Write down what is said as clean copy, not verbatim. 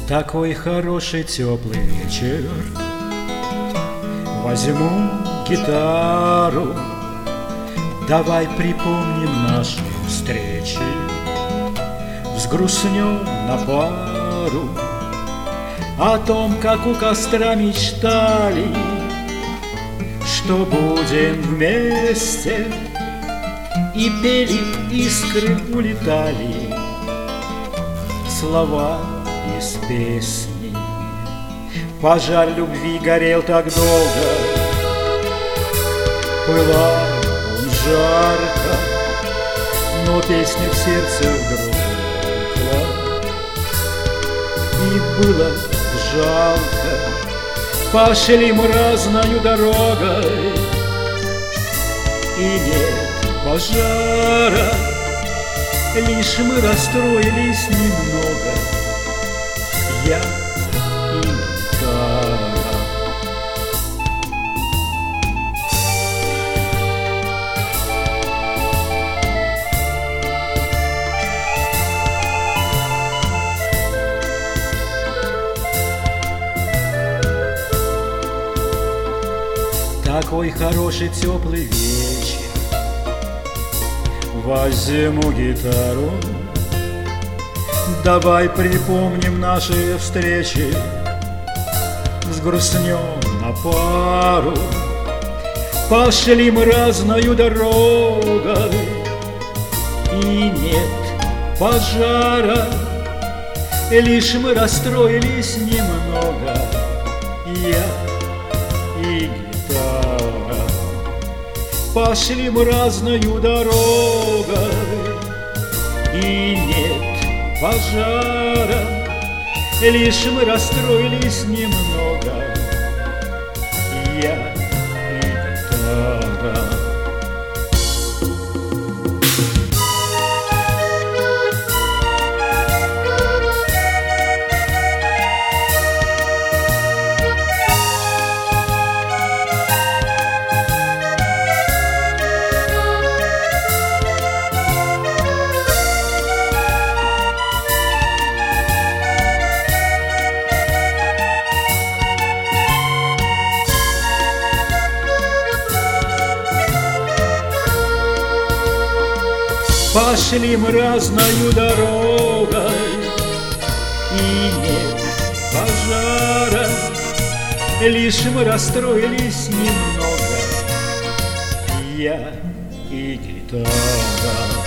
Такой хороший теплый вечер. Возьму гитару, давай припомним наши встречи, взгрустнем на пару о том, как у костра мечтали, что будем вместе, и пели, искры улетали, слова из песни. Пожар любви горел так долго, пылал он жарко, но песня в сердце вдруг и было жалко. Пошли мы разною дорогой, и нет пожара, лишь мы расстроились немного, я и гитара. Такой хороший теплый вечер. Возьму гитару, давай припомним наши встречи, взгрустнем на пару. Пошли мы разною дорогой, и нет пожара, лишь мы расстроились немного, я и гитара. Пошли мы разною дорогой, и нет пожара, лишь мы расстроились немного, я и гитара. Пошли мы разною дорогой, и нет пожара, лишь мы расстроились немного, я и гитара.